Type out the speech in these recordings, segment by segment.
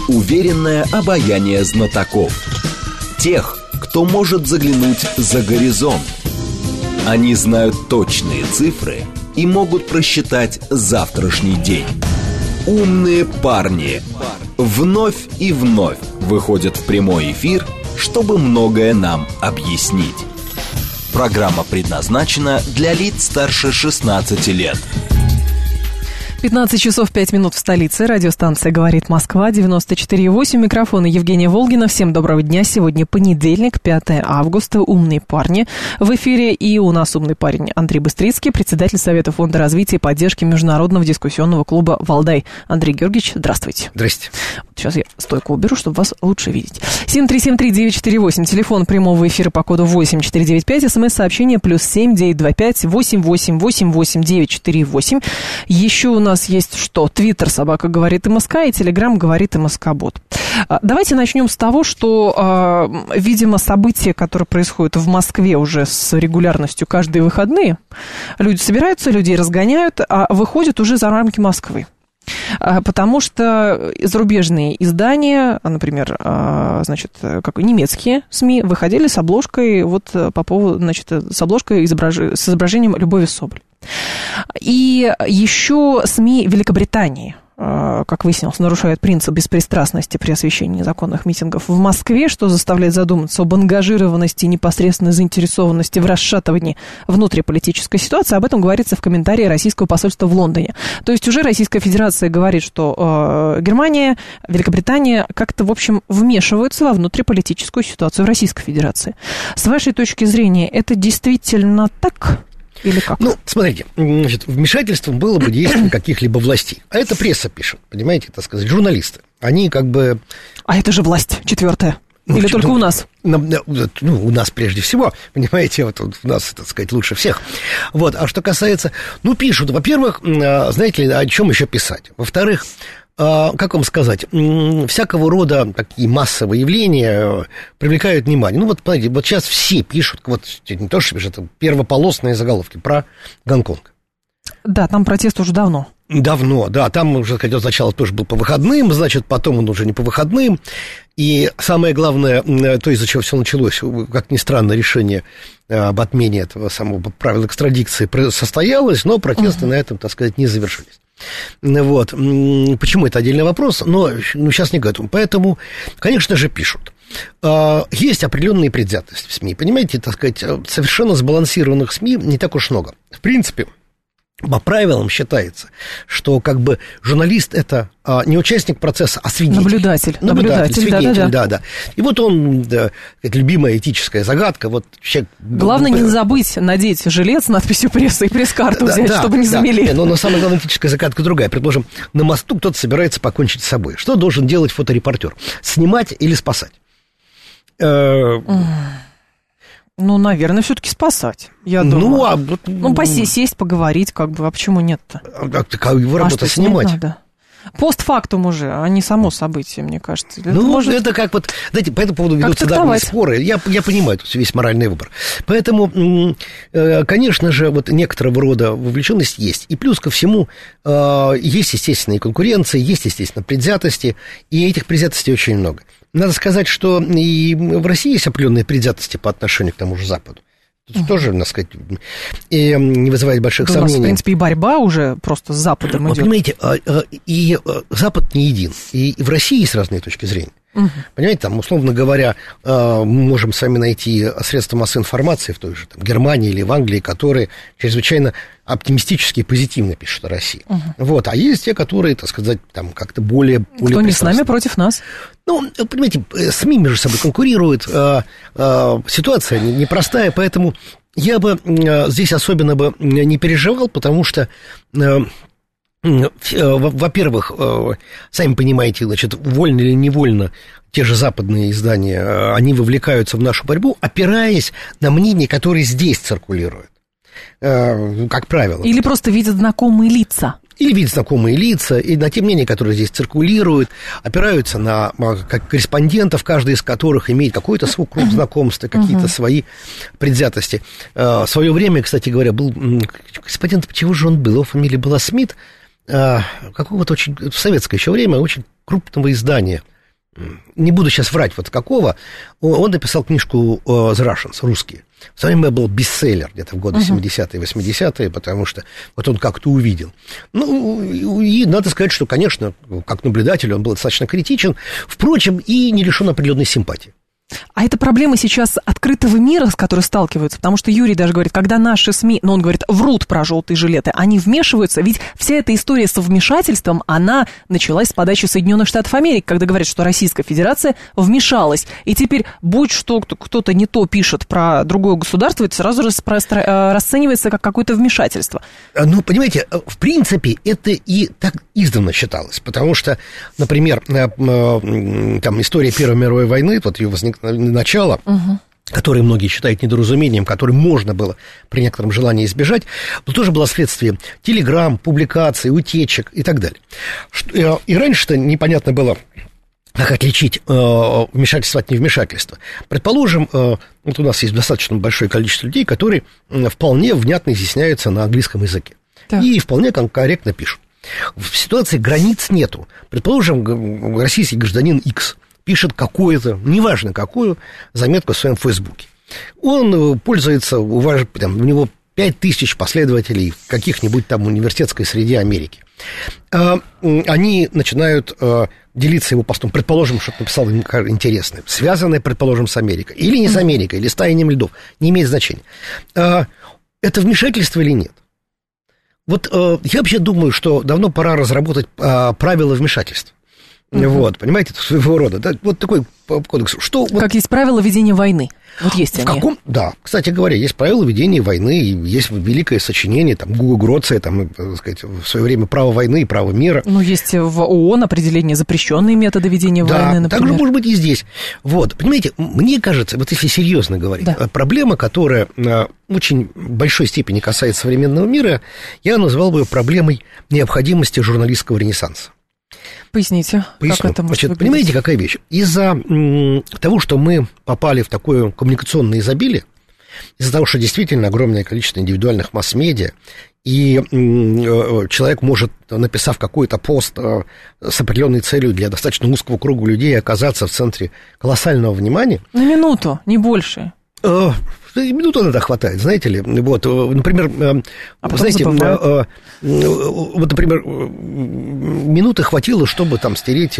Уверенное обаяние знатоков. Тех, кто может заглянуть за горизонт. Они знают точные цифры и могут просчитать завтрашний день. Умные парни вновь и вновь выходят в прямой эфир, чтобы многое нам объяснить. Программа предназначена для лиц старше 16 лет. 15 часов 5 минут в столице. Радиостанция «Говорит Москва», 94,8. Микрофон Евгения Волгина. Всем доброго дня. Сегодня понедельник, 5 августа. Умные парни в эфире. И у нас умный парень Андрей Быстрицкий, председатель Совета фонда развития и поддержки Международного дискуссионного клуба «Валдай». Андрей Георгиевич, здравствуйте. Здрасте. Сейчас я стойку уберу, чтобы вас лучше видеть. 7373948. Телефон прямого эфира по коду 8495. СМС-сообщение +7 925 88 88 948. Еще у нас есть что? Твиттер «Собака говорит МСК» и Телеграм «Говорит МСК-бот». Давайте начнем с того, что, видимо, события, которые происходят в Москве уже с регулярностью каждые выходные, люди собираются, людей разгоняют, а выходят уже за рамки Москвы. Потому что зарубежные издания, например, значит, как немецкие СМИ, выходили с обложкой вот по поводу, значит, с обложкой с изображением Любови Соболь. И еще СМИ Великобритании, как выяснилось, нарушают принцип беспристрастности при освещении незаконных митингов в Москве, что заставляет задуматься об ангажированности и непосредственной заинтересованности в расшатывании внутриполитической ситуации. Об этом говорится в комментарии российского посольства в Лондоне. То есть уже Российская Федерация говорит, что Германия, Великобритания как-то, в общем, вмешиваются во внутриполитическую ситуацию в Российской Федерации. С вашей точки зрения, это действительно так? Или как? Ну, смотрите, значит, вмешательством было бы действие каких-либо властей. А это пресса пишет, понимаете, так сказать, журналисты. Они как бы... А это же власть четвертая. Или только у нас? У нас прежде всего, понимаете, вот у нас, так сказать, лучше всех. Вот, а что касается... Ну, пишут, во-первых, знаете ли, о чем еще писать? Во-вторых, как вам сказать, всякого рода такие массовые явления привлекают внимание. Ну, вот, смотрите, вот сейчас все пишут, вот не то, что пишут, это первополосные заголовки про Гонконг. Да, там протест уже давно. Давно, да, там уже, хотя сначала тоже был по выходным, значит, потом он уже не по выходным. И самое главное, то, из-за чего все началось, как ни странно, решение об отмене этого самого правила экстрадиции состоялось, но протесты на этом, так сказать, не завершились. Вот. Почему это отдельный вопрос, но сейчас не к этому. Поэтому, конечно же, пишут. Есть определенные предвзятости в СМИ. Понимаете, так сказать, совершенно сбалансированных СМИ не так уж много. В принципе, по правилам считается, что как бы журналист – это не участник процесса, а свидетель. Наблюдатель, свидетель, да. И вот он, это любимая этическая загадка. Вот человек... Главное не забыть надеть жилет с надписью «пресса» и пресс-карту взять, чтобы не замели. Но самая главная этическая загадка другая. Предположим, на мосту кто-то собирается покончить с собой. Что должен делать фоторепортер? Снимать или спасать? Ну, наверное, все-таки спасать, я думаю. Сесть, поговорить, как бы, а почему нет-то? Его работа снимать. Надо? Постфактум уже, а не само событие, мне кажется. Это как вот, знаете, по этому поводу ведутся давние споры. Я понимаю, тут весь моральный выбор. Поэтому, конечно же, вот некоторого рода вовлеченность есть. И плюс ко всему, есть, естественно, и конкуренция, есть, естественно, предвзятости, и этих предвзятостей очень много. Надо сказать, что и в России есть определенные предвзятости по отношению к тому же Западу. Тут тоже, так сказать, и не вызывает больших сомнений. У нас, в принципе, и борьба уже просто с Западом идет. Вы понимаете, и Запад не един, и в России есть разные точки зрения. Понимаете, там, условно говоря, мы можем с вами найти средства массовой информации в той же там, Германии или в Англии, которые чрезвычайно оптимистически и позитивно пишут о России. Вот, а есть те, которые, так сказать, там как-то более кто не с нами, против нас. Ну, понимаете, СМИ между собой конкурируют, ситуация непростая, поэтому я бы здесь особенно бы не переживал, потому что... Во-первых, сами понимаете, значит, вольно или невольно те же западные издания, они вовлекаются в нашу борьбу, опираясь на мнения, которые здесь циркулируют, как правило. Или просто видят знакомые лица. Или видят знакомые лица, и на те мнения, которые здесь циркулируют, опираются на как корреспондентов, каждый из которых имеет какой-то свой круг знакомства, какие-то свои предвзятости. В свое время, кстати говоря, был корреспондент, чего же он был? Его фамилия была Смит, какого-то очень, в советское еще время, очень крупного издания не буду сейчас врать, вот какого, он написал книжку «The Russians», русские. В свое время был бестселлер где-то в годы 70-е, 80-е, потому что вот он как-то увидел. Ну, и надо сказать, что, конечно, как наблюдатель он был достаточно критичен, впрочем, и не лишен определенной симпатии. А это проблема сейчас открытого мира, с которой сталкиваются, потому что Юрий даже говорит, когда наши СМИ, ну, он говорит, врут про желтые жилеты, они вмешиваются, ведь вся эта история со вмешательством, она началась с подачи Соединенных Штатов Америки, когда говорят, что Российская Федерация вмешалась, и теперь, будь что кто-то не то пишет про другое государство, это сразу расценивается как какое-то вмешательство. Ну, понимаете, в принципе, это и так издавна считалось, потому что, например, там история Первой мировой войны, вот ее начало, которое многие считают недоразумением, которое можно было при некотором желании избежать, но тоже было следствием телеграмм, публикаций, утечек и так далее. И раньше-то непонятно было, как отличить вмешательство от невмешательства. Предположим, вот у нас есть достаточно большое количество людей, которые вполне внятно изъясняются на английском языке. Так. И вполне корректно пишут. В ситуации границ нету. Предположим, российский гражданин X пишет какую-то, неважно какую, заметку в своем Фейсбуке. Он пользуется, у него 5000 последователей в каких-нибудь там университетской среде Америки. Они начинают делиться его постом. Предположим, что написал им интересное, связанное, предположим, с Америкой. Или не с Америкой, или с таянием льдов. Не имеет значения. Это вмешательство или нет? Вот я вообще думаю, что давно пора разработать правила вмешательства. Вот, понимаете, это своего рода, да, вот такой кодекс. Что, как вот, есть правила ведения войны, вот есть они. Каком, да, кстати говоря, есть правила ведения войны, и есть великое сочинение, там, Гуго Гроция, там, так сказать, в свое время «Право войны» и «Право мира». Ну, есть в ООН определение запрещенные методы ведения войны, например. Да, также может быть и здесь. Вот, понимаете, мне кажется, вот если серьезно говорить, да, проблема, которая в очень большой степени касается современного мира, я назвал бы ее проблемой необходимости журналистского ренессанса. Поясните, как это может выглядеть? Понимаете, какая вещь? Из-за того, что мы попали в такое коммуникационное изобилие, из-за того, что действительно огромное количество индивидуальных масс-медиа, и человек может, написав какой-то пост с определенной целью для достаточно узкого круга людей, оказаться в центре колоссального внимания. На минуту, не больше. Минуту иногда хватает, знаете ли. Вот, например, знаете, вот, например, минуты хватило, чтобы там стереть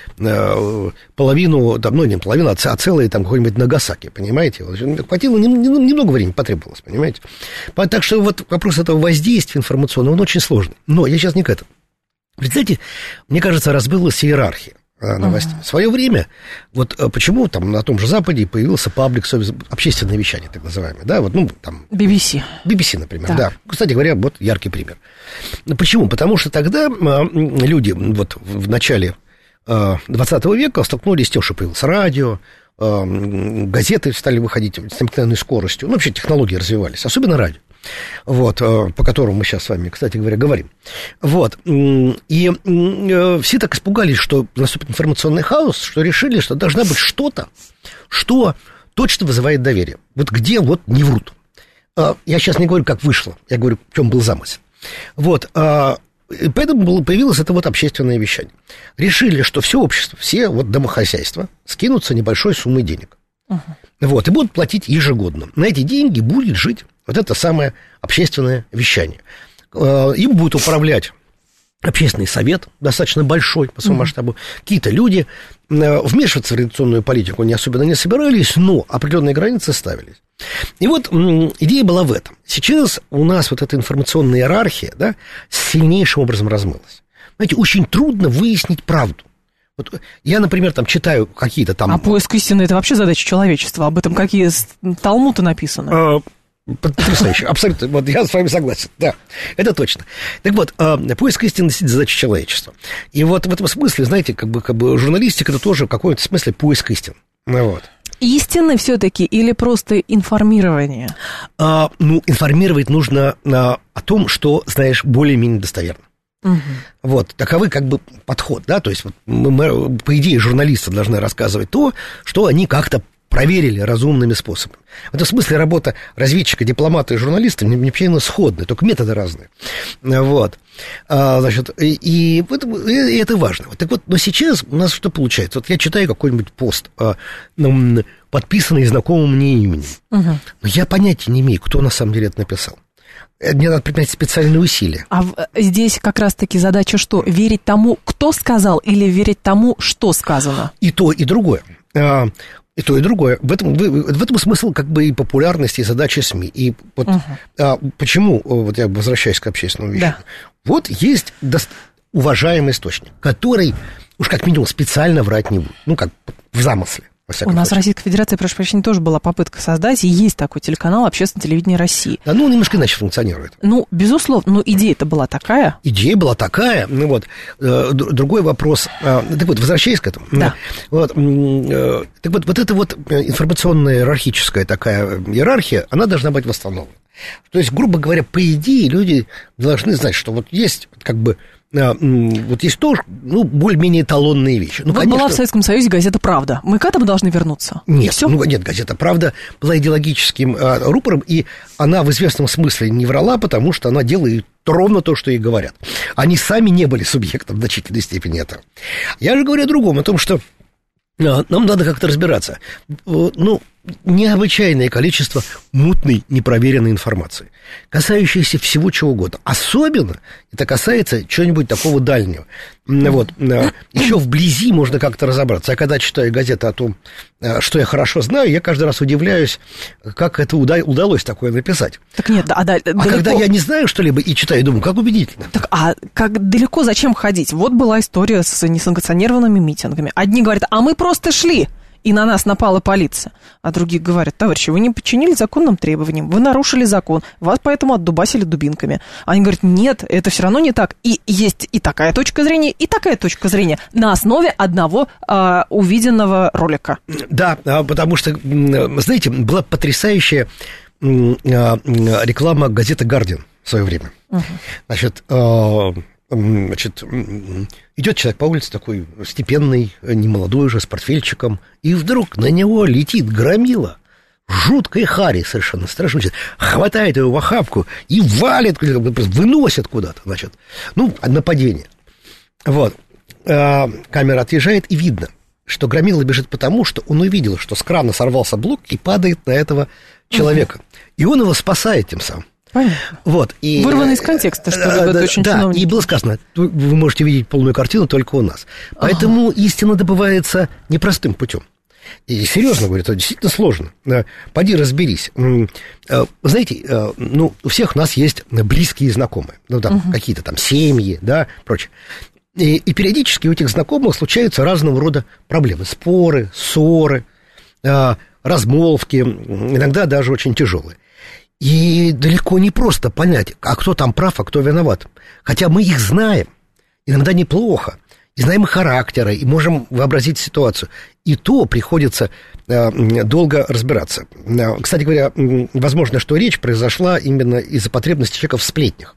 половину, там, ну, не половину, а целые там какой-нибудь Нагасаки, понимаете? Хватило, немного времени потребовалось, понимаете? Так что вот вопрос этого воздействия информационного, он очень сложный. Но я сейчас не к этому. Представляете, мне кажется, разбилась иерархия новостей. В свое время, вот почему там на том же Западе появился паблик сервис, общественное вещание, так называемое, да, вот, ну, там... BBC, например, так. Да. Кстати говоря, вот яркий пример. Почему? Потому что тогда люди вот в начале 20 века столкнулись с тем, что появилось радио, газеты стали выходить с необыкновенной скоростью, ну, вообще технологии развивались, особенно радио. Вот, по которому мы сейчас с вами, кстати говоря, говорим. Вот, и все так испугались, что наступит информационный хаос, что решили, что должна быть что-то, что точно вызывает доверие. Вот где вот не врут. Я сейчас не говорю, как вышло, я говорю, в чем был замысел. Вот, поэтому появилось это вот общественное вещание. Решили, что все общество, все вот домохозяйства скинутся небольшой суммой денег. Вот, и будут платить ежегодно. На эти деньги будет жить вот это самое общественное вещание. Им будет управлять общественный совет, достаточно большой по своему масштабу. Какие-то люди вмешиваться в редакционную политику не особенно не собирались, но определенные границы ставились. И вот идея была в этом. Сейчас у нас вот эта информационная иерархия, да, сильнейшим образом размылась. Знаете, очень трудно выяснить правду. Вот я, например, там читаю какие-то там... А поиск истины – это вообще задача человечества? Об этом какие талмуды написаны? Потрясающе, абсолютно, вот я с вами согласен, да, это точно. Так вот, поиск истины – задача человечества. И вот в этом смысле, знаете, как бы журналистика – это тоже в каком-то смысле поиск истин. Вот. Истины все-таки или просто информирование? Ну, информировать нужно о том, что знаешь более-менее достоверно. Вот, таковы как бы подход, да, то есть вот мы, по идее, журналисты должны рассказывать то, что они как-то проверили разумными способами. В этом смысле работа разведчика, дипломата и журналиста необычайно сходная, только методы разные. Вот. Значит, и это важно. Так вот, но сейчас у нас что получается? Вот я читаю какой-нибудь пост, подписанный знакомым мне именем. Но я понятия не имею, кто на самом деле это написал. Мне надо предпринять специальные усилия. А здесь как раз-таки задача что? Верить тому, кто сказал, или верить тому, что сказано? И то, и другое. И то, и другое. В этом смысл как бы и популярности, и задачи СМИ. И вот почему, вот я возвращаюсь к общественному вещам. Да. Вот есть уважаемый источник, который уж как минимум специально врать не будет. Ну, как в замысле. У нас в Российской Федерации, прошу прощения, тоже была попытка создать, и есть такой телеканал «Общественное телевидение России». Да, ну, он немножко иначе функционирует. Ну, безусловно, но идея-то была такая. Идея была такая, ну вот, другой вопрос, так вот, возвращаясь к этому. Да. Вот, так вот эта вот информационная иерархическая такая иерархия, она должна быть восстановлена. То есть, грубо говоря, по идее, люди должны знать, что вот есть как бы... Вот есть тоже, ну, более-менее эталонные вещи. Ну, вот конечно... была в Советском Союзе газета «Правда». Мы к этому должны вернуться? Нет, нет, газета «Правда» была идеологическим рупором, и она в известном смысле не врала, потому что она делает ровно то, что ей говорят. Они сами не были субъектом в значительной степени этого. Я же говорю о другом, о том, что нам надо как-то разбираться. Ну, необычайное количество мутной, непроверенной информации, касающейся всего чего угодно. Особенно это касается чего-нибудь такого дальнего. Вот. Еще вблизи можно как-то разобраться. Я когда читаю газеты о том, что я хорошо знаю, я каждый раз удивляюсь, как это удалось такое написать. Так нет, когда я не знаю что-либо и читаю, думаю, как убедительно. Так, а как далеко зачем ходить? Вот была история с несанкционированными митингами. Одни говорят, а мы просто шли, и на нас напала полиция. А другие говорят, товарищи, вы не подчинили законным требованиям, вы нарушили закон, вас поэтому отдубасили дубинками. Они говорят, нет, это все равно не так. И есть и такая точка зрения, и такая точка зрения на основе одного увиденного ролика. Да, потому что, знаете, была потрясающая реклама газеты «Гардиан» в свое время. Значит, идет человек по улице такой степенный, немолодой уже, с портфельчиком, и вдруг на него летит громила, жуткая хари совершенно страшная, хватает его в охапку и валит, выносит куда-то, значит, ну, нападение. Вот, камера отъезжает, и видно, что громила бежит потому, что он увидел, что с крана сорвался блок и падает на этого человека, и он его спасает тем самым. Понятно. Вот, и, вырвано из контекста, что любят очень чиновники. Да, и было сказано, вы можете видеть полную картину только у нас. Поэтому истина добывается непростым путем. И серьезно говорю, это действительно сложно. Поди разберись. Знаете, ну, у всех у нас есть близкие знакомые, ну, там, какие-то там семьи, да, прочее. И периодически у этих знакомых случаются разного рода проблемы. Споры, ссоры, размолвки, иногда даже очень тяжелые. И далеко не просто понять, а кто там прав, а кто виноват. Хотя мы их знаем, иногда неплохо, и знаем их характеры, и можем вообразить ситуацию. И то приходится долго разбираться. Кстати говоря, возможно, что речь произошла именно из-за потребности человека в сплетнях.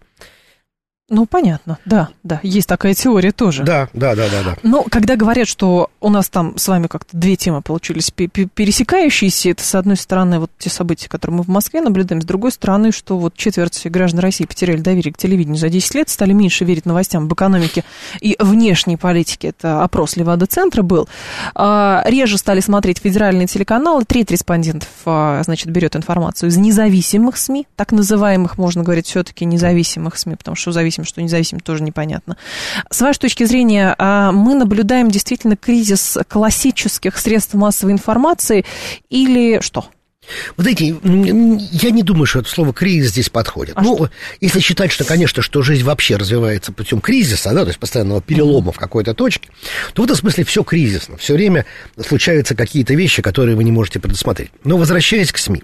Ну, понятно, да, есть такая теория тоже. Да. Но когда говорят, что у нас там с вами как-то две темы получились пересекающиеся, это, с одной стороны, вот те события, которые мы в Москве наблюдаем, с другой стороны, что вот четверть граждан России потеряли доверие к телевидению за 10 лет, стали меньше верить новостям об экономике и внешней политике, это опрос Левада-центра был, реже стали смотреть федеральные телеканалы, треть респондентов, значит, берет информацию из независимых СМИ, так называемых, можно говорить, все-таки независимых СМИ, потому что зависим, что независим, тоже непонятно. С вашей точки зрения, мы наблюдаем действительно кризис классических средств массовой информации или что? Вы знаете, я не думаю, что это слово «кризис» здесь подходит. Если считать, что, конечно, что жизнь вообще развивается путем кризиса, да, то есть постоянного перелома в какой-то точке, то в этом смысле все кризисно. Все время случаются какие-то вещи, которые вы не можете предусмотреть. Но возвращаясь к СМИ,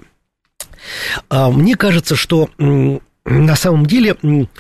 мне кажется, что на самом деле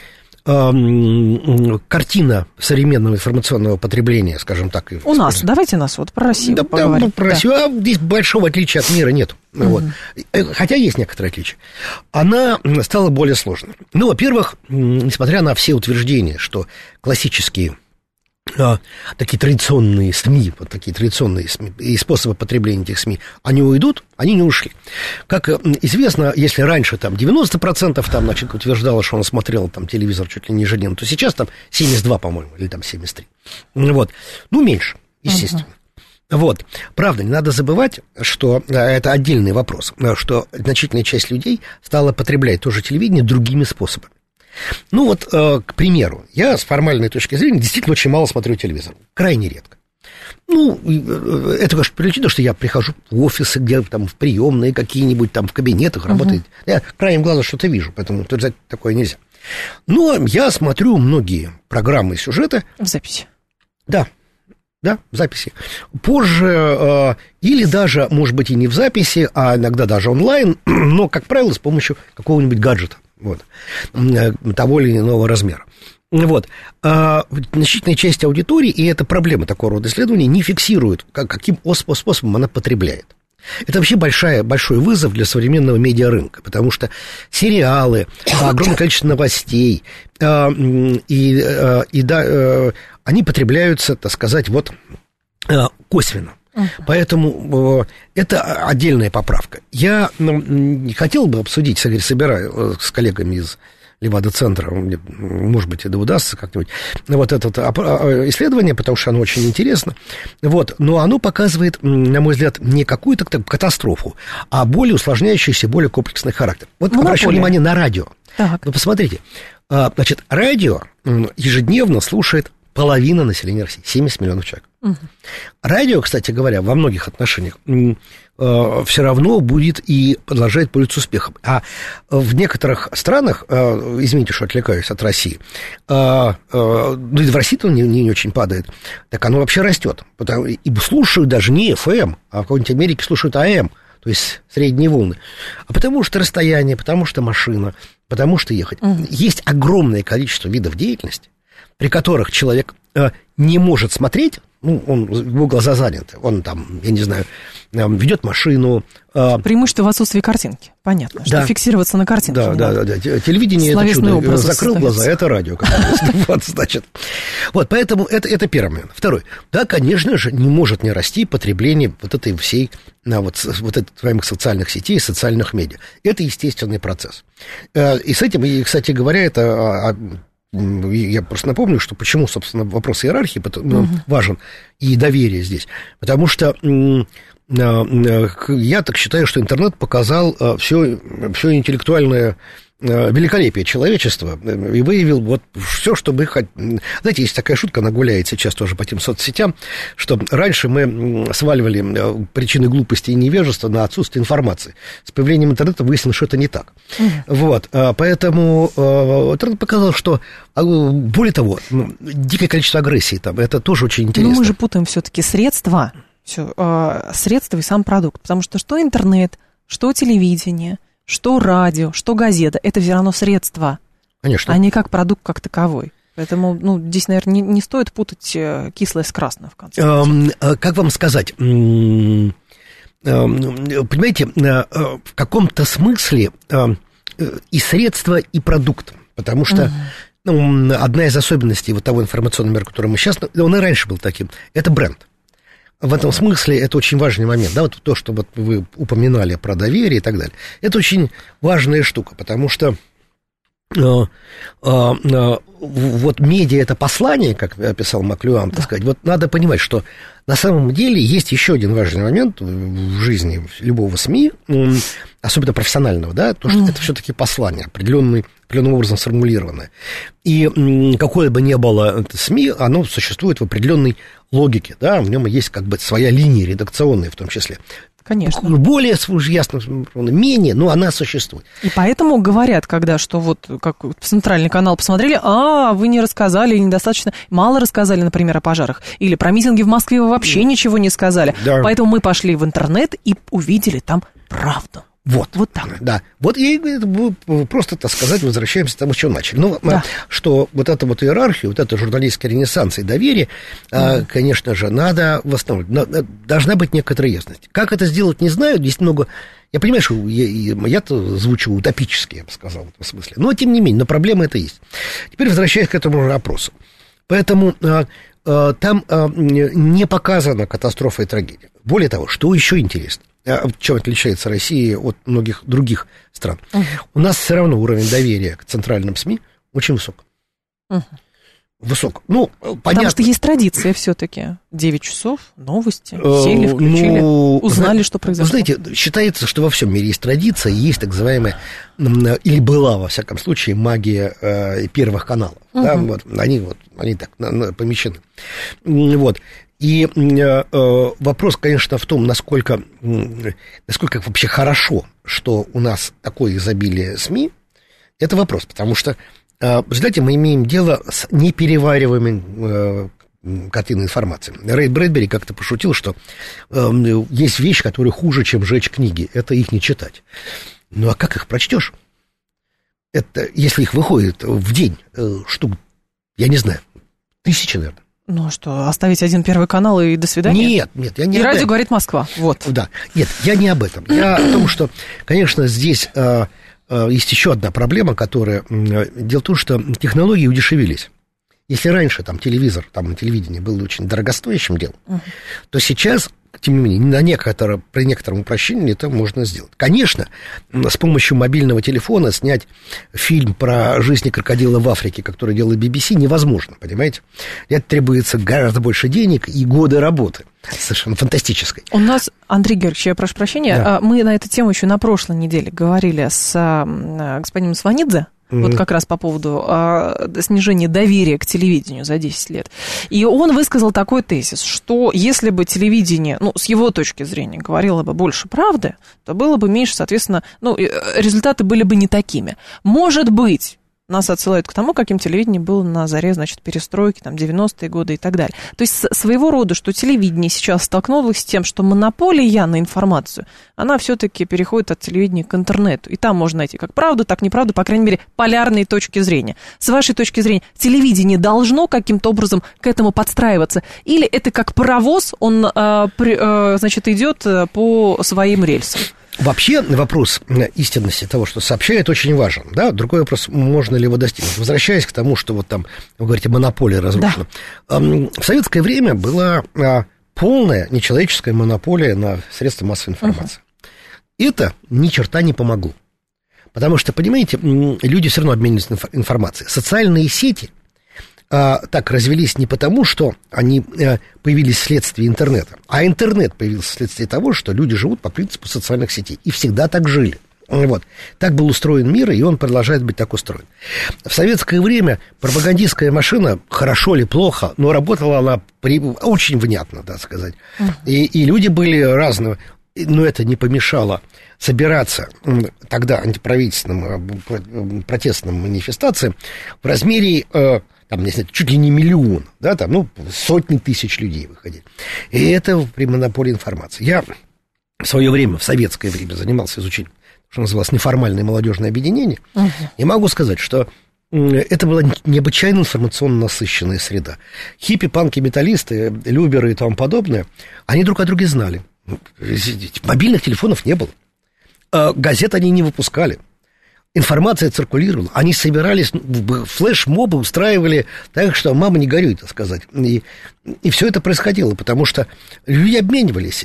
картина современного информационного потребления, скажем так. У нас, давайте нас вот про Россию поговорим. Про Россию, а здесь большого отличия от мира нет. Вот. Хотя есть некоторые отличия. Она стала более сложной. Ну, во-первых, несмотря на все утверждения, что классические такие традиционные СМИ, вот такие традиционные СМИ и способы потребления этих СМИ, они уйдут, они не ушли. Как известно, если раньше там 90% там, значит, утверждало, что он смотрел там телевизор чуть ли не ежедневно, то сейчас там 72, по-моему, или там 73. Вот. Ну, меньше, естественно. Вот. Правда, не надо забывать, что это отдельный вопрос, что значительная часть людей стала потреблять тоже телевидение другими способами. Ну вот, к примеру, я с формальной точки зрения действительно очень мало смотрю телевизор, крайне редко. Ну, это, конечно, приличит, что я прихожу в офисы, где там в приемные какие-нибудь, там в кабинетах работает. Я краем глаза что-то вижу, поэтому утверждать такое нельзя. Но я смотрю многие программы и сюжеты. В записи. Да, в записи. Позже, или даже, может быть, и не в записи, а иногда даже онлайн, но, как правило, с помощью какого-нибудь гаджета. Вот, того или иного размера. Вот. Значительная часть аудитории, и это проблема такого рода исследований, не фиксирует, каким способом она потребляет. Это вообще большой вызов для современного медиарынка, потому что сериалы, огромное количество новостей, они потребляются, так сказать, вот косвенно. Поэтому это отдельная поправка. Я хотел бы обсудить, собираю с коллегами из Левада-центра, может быть, это удастся как-нибудь, вот это исследование, потому что оно очень интересно. Вот, но оно показывает, на мой взгляд, не какую-то катастрофу, а более усложняющийся, более комплексный характер. Вот обращаю внимание на радио. Так. Ну, посмотрите, значит, радио ежедневно слушает половина населения России, 70 миллионов человек. Радио, кстати говоря, во многих отношениях все равно будет и продолжает пользоваться успехом. А в некоторых странах, извините, что отвлекаюсь от России, ну и в России-то он не очень падает, так оно вообще растет. И слушают даже не FM, а в какой-нибудь Америке слушают AM, то есть средние волны. А потому что расстояние, потому что машина, потому что ехать. Есть огромное количество видов деятельности, при которых человек не может смотреть, ну, его глаза заняты, он там, я не знаю, ведет машину. Преимущество в отсутствии картинки, понятно, что фиксироваться на картинке. Да. Телевидение — это чудо, закрыл глаза, это радио. Вот, значит. Вот, поэтому это первый момент. Второй. Да, конечно же, не может не расти потребление вот этой всей, вот этих социальных сетей, социальных медиа. Это естественный процесс. И с этим, и, кстати говоря, это... Я просто напомню, что почему, собственно, вопрос иерархии важен и доверие здесь. Потому что я так считаю, что интернет показал все интеллектуальное великолепие человечества и выявил вот все, что мы хотим. Знаете, есть такая шутка, она гуляет сейчас тоже по тем соцсетям, что раньше мы сваливали причины глупости и невежества на отсутствие информации. С появлением интернета выяснилось, что это не так. Вот, поэтому интернет показал, что, более того, дикое количество агрессии там, это тоже очень интересно. Но мы же путаем все-таки средства и сам продукт, потому что интернет, что телевидение, что радио, что газета, это все равно средства, конечно, а не как продукт как таковой. Поэтому, здесь, наверное, не стоит путать кислое с красным, в конце концов. Как вам сказать, понимаете, в каком-то смысле и средства, и продукт, потому что одна из особенностей вот того информационного мира, который мы сейчас, он и раньше был таким, это бренд. В этом смысле это очень важный момент, да, вот то, что вот вы упоминали про доверие и так далее. Это очень важная штука, потому что вот медиа — это послание, как описал Маклюан, так сказать. Вот надо понимать, что на самом деле есть еще один важный момент в жизни любого СМИ, особенно профессионального, да, то, что это все-таки послание, определенным образом сформулированное. И какое бы ни было СМИ, оно существует в определенной логике, да, в нем есть как бы своя линия редакционная в том числе. Конечно. Более ясно, менее, но она существует. И поэтому говорят, когда, что вот как центральный канал посмотрели, вы не рассказали, или недостаточно, мало рассказали, например, о пожарах, или про митинги в Москве вы вообще ничего не сказали. Да. Поэтому мы пошли в интернет и увидели там правду. Вот так. Да. Вот и просто, так сказать, возвращаемся к тому, с чего начали. Ну, да. Что вот эту вот иерархию, вот это журналистский ренессанс и доверие, конечно же, надо восстанавливать. Должна быть некоторая ясность. Как это сделать, не знаю. Здесь много... Я понимаю, что я-то звучу утопически, я бы сказал, в этом смысле. Но, тем не менее, проблема это есть. Теперь возвращаясь к этому вопросу. Поэтому там не показана катастрофа и трагедия. Более того, что еще интересно, чем отличается Россия от многих других стран, у нас все равно уровень доверия к центральным СМИ очень высок. Высок. Ну, понятно. Потому что есть традиция все-таки. 9 часов, новости, сели, включили, узнали, что произошло. Знаете, считается, что во всем мире есть традиция, есть так называемая, или была, во всяком случае, магия первых каналов. Да, вот, они так помещены. Вот. И вопрос, конечно, в том, насколько вообще хорошо, что у нас такое изобилие СМИ, это вопрос, потому что в результате мы имеем дело с неперевариваемой картинной информацией. Рэй Брэдбери как-то пошутил, что есть вещи, которые хуже, чем жечь книги. Это их не читать. Ну, а как их прочтешь? Это, если их выходит в день штук, я не знаю, 1000, наверное. Ну, что, оставить один Первый канал и до свидания? Нет, я не об этом. И радио говорит Москва, вот. Да, нет, я не об этом. Я о том, что, конечно, здесь... Есть еще одна проблема, которая... Дело в том, что технологии удешевились. Если раньше там телевизор, там телевидение было очень дорогостоящим делом, то сейчас, тем не менее, при некотором упрощении это можно сделать. Конечно, с помощью мобильного телефона снять фильм про жизнь крокодила в Африке, который делает BBC, невозможно, понимаете? Это требуется гораздо больше денег и годы работы. Совершенно фантастической. У нас, Андрей Георгиевич, я прошу прощения, да. Мы на эту тему еще на прошлой неделе говорили с господином Сванидзе, вот как раз по поводу снижения доверия к телевидению за 10 лет. И он высказал такой тезис, что если бы телевидение, с его точки зрения, говорило бы больше правды, то было бы меньше, соответственно, результаты были бы не такими. Может быть, нас отсылают к тому, каким телевидение было на заре, перестройки, 90-е годы и так далее. То есть своего рода, что телевидение сейчас столкнулось с тем, что монополия на информацию, она все-таки переходит от телевидения к интернету. И там можно найти как правду, так неправду, по крайней мере, полярные точки зрения. С вашей точки зрения, телевидение должно каким-то образом к этому подстраиваться? Или это как паровоз, он, идет по своим рельсам? Вообще вопрос истинности того, что сообщает, очень важен. Да? Другой вопрос, можно ли его достигнуть. Возвращаясь к тому, что вот там, вы говорите, монополия разрушена. Да. В советское время была полная нечеловеческая монополия на средства массовой информации. Это ни черта не помогло. Потому что, понимаете, люди все равно обмениваются информацией. Социальные сети так развелись не потому, что они появились вследствие интернета, а интернет появился вследствие того, что люди живут по принципу социальных сетей. И всегда так жили. Вот. Так был устроен мир, и он продолжает быть так устроен. В советское время пропагандистская машина, хорошо или плохо, но работала она очень внятно, так сказать. И люди были разные. Но это не помешало собираться тогда антиправительственным протестным манифестациям в размере... чуть ли не миллион, сотни тысяч людей выходили. И это при монополии информации. Я в свое время, в советское время, занимался изучением, что называлось неформальное молодежное объединение, и могу сказать, что это была необычайно информационно насыщенная среда. Хиппи, панки, металлисты, люберы и тому подобное, они друг о друге знали. Мобильных телефонов не было. Газет они не выпускали. Информация циркулировала, они собирались, флеш-мобы устраивали так, что мама не горюй, так сказать. И все это происходило, потому что люди обменивались.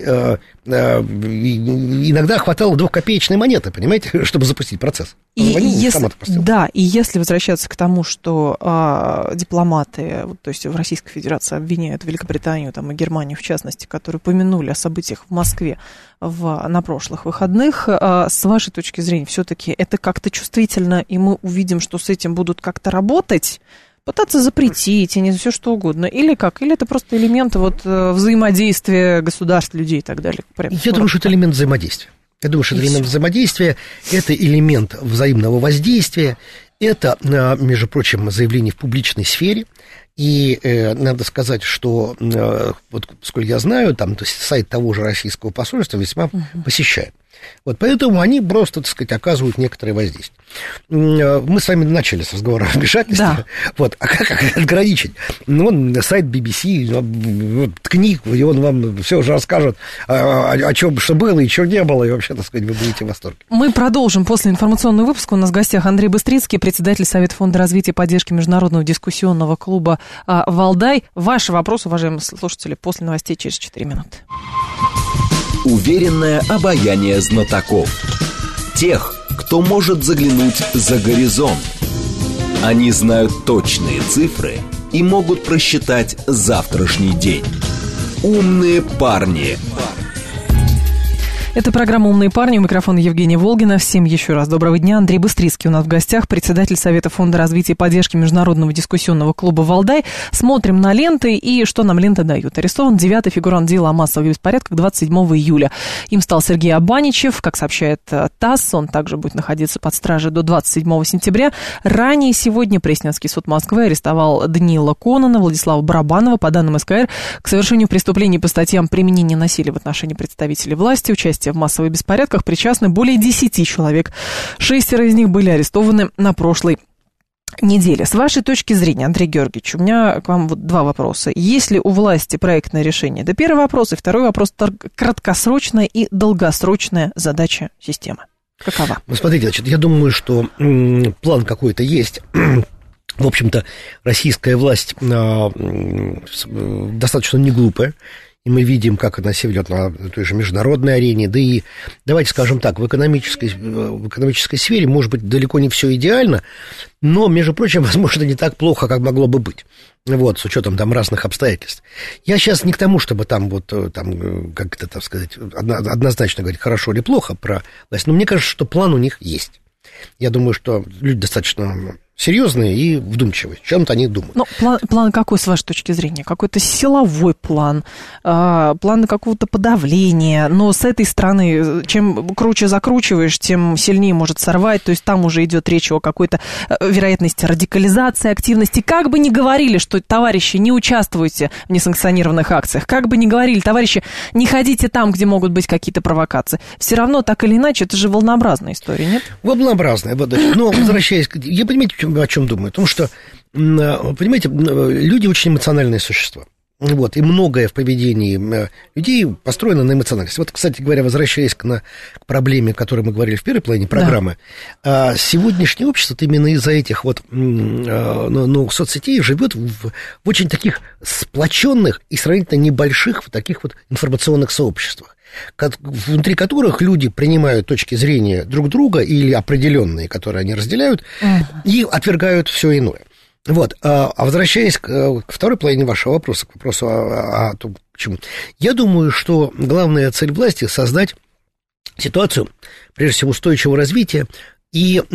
Иногда хватало 2-копеечной монеты, понимаете, чтобы запустить процесс. И если возвращаться к тому, что дипломаты, то есть в Российской Федерации обвиняют Великобританию и Германию, в частности, которые упомянули о событиях в Москве на прошлых выходных, с вашей точки зрения, все-таки это как-то чувствительно, и мы увидим, что с этим будут как-то работать, пытаться запретить, и не все что угодно, или как? Или это просто элемент взаимодействия государств, людей и так далее? Я думаю, что это элемент взаимодействия. Это элемент взаимодействия, это элемент взаимного воздействия, это, между прочим, заявление в публичной сфере. И надо сказать, что, вот сколько я знаю, то есть сайт того же российского посольства весьма посещает. Вот, поэтому они просто, так сказать, оказывают некоторое воздействие. Мы с вами начали с разговора о вмешательстве. Да. Вот, а как ограничить? Ну, сайт BBC, ткни, и он вам все уже расскажет, о чем, что было и что не было, и вообще, так сказать, вы будете в восторге. Мы продолжим после информационного выпуска. У нас в гостях Андрей Быстрицкий, председатель Совета фонда развития и поддержки Международного дискуссионного клуба «Валдай». Ваши вопросы, уважаемые слушатели, после новостей через 4 минуты. Уверенное обаяние знатоков. Тех, кто может заглянуть за горизонт. Они знают точные цифры и могут просчитать завтрашний день. Умные парни. Это программа «Умные парни». У микрофона Евгения Волгина. Всем еще раз доброго дня. Андрей Быстрицкий у нас в гостях, председатель Совета фонда развития и поддержки Международного дискуссионного клуба «Валдай». Смотрим на ленты и что нам ленты дают. Арестован 9-й фигурант дела о массовых беспорядках 27 июля. Им стал Сергей Абаничев. Как сообщает ТАСС, он также будет находиться под стражей до 27 сентября. Ранее сегодня Пресненский суд Москвы арестовал Даниила Конона, Владислава Барабанова. По данным СКР, к совершению преступлений по статьям применения насилия в отношении представителей власти, участие в массовых беспорядках причастны более 10 человек. 6 из них были арестованы на прошлой неделе. С вашей точки зрения, Андрей Георгиевич, у меня к вам вот 2 вопроса. Есть ли у власти проектное решение? Это первый вопрос. И второй вопрос. Краткосрочная и долгосрочная задача системы. Какова? Ну, смотрите, значит, я думаю, что план какой-то есть. В общем-то, российская власть достаточно не глупая. И мы видим, как она себя ведет на той же международной арене. Да и, давайте скажем так, в экономической сфере, может быть, далеко не все идеально, но, между прочим, возможно, не так плохо, как могло бы быть. Вот, с учетом там разных обстоятельств. Я сейчас не к тому, чтобы там, как это, так сказать, однозначно говорить, хорошо или плохо про власть, но мне кажется, что план у них есть. Я думаю, что люди достаточно серьезные и вдумчивые. В чем-то они думают. Ну, план какой, с вашей точки зрения? Какой-то силовой план, план какого-то подавления. Но с этой стороны, чем круче закручиваешь, тем сильнее может сорвать. То есть там уже идет речь о какой-то вероятности радикализации, активности. Как бы ни говорили, что, товарищи, не участвуйте в несанкционированных акциях, как бы ни говорили, товарищи, не ходите там, где могут быть какие-то провокации, все равно, так или иначе, это же волнообразная история, нет? Волнообразная, но возвращаясь, я понимаете, о чем думаю? Потому что, понимаете, люди очень эмоциональные существа. Вот, и многое в поведении людей построено на эмоциональности. Вот, кстати говоря, возвращаясь к проблеме, о которой мы говорили в первой половине программы, да. Сегодняшнее общество именно из-за этих вот соцсетей живет в очень таких сплоченных и сравнительно небольших таких вот информационных сообществах, внутри которых люди принимают точки зрения друг друга или определенные, которые они разделяют, и отвергают все иное. Вот, а возвращаясь к второй половине вашего вопроса, к вопросу о том, почему, я думаю, что главная цель власти — создать ситуацию, прежде всего, устойчивого развития и как